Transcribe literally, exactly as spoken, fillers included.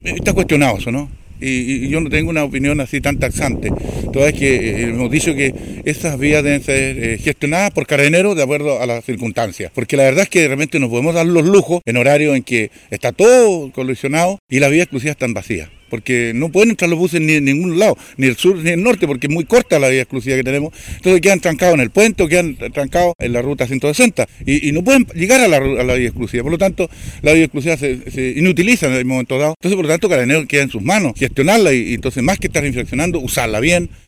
Está cuestionado eso, ¿no? Y, y yo no tengo una opinión así tan taxante. Toda vez que eh, hemos dicho que esas vías deben ser eh, gestionadas por carabineros de acuerdo a las circunstancias. Porque la verdad es que realmente nos podemos dar los lujos en horario en que está todo colisionado y las vías exclusivas están vacías. Porque no pueden entrar los buses ni en ningún lado, ni el sur ni el norte, porque es muy corta la vía exclusiva que tenemos. Entonces quedan trancados en el puente o quedan trancados en la ruta ciento sesenta y, y no pueden llegar a la, a la vía exclusiva. Por lo tanto, la vía exclusiva se, se inutiliza en el momento dado. Entonces, por lo tanto, Carabineros queda en sus manos gestionarla y, y entonces más que estar infraccionando, usarla bien.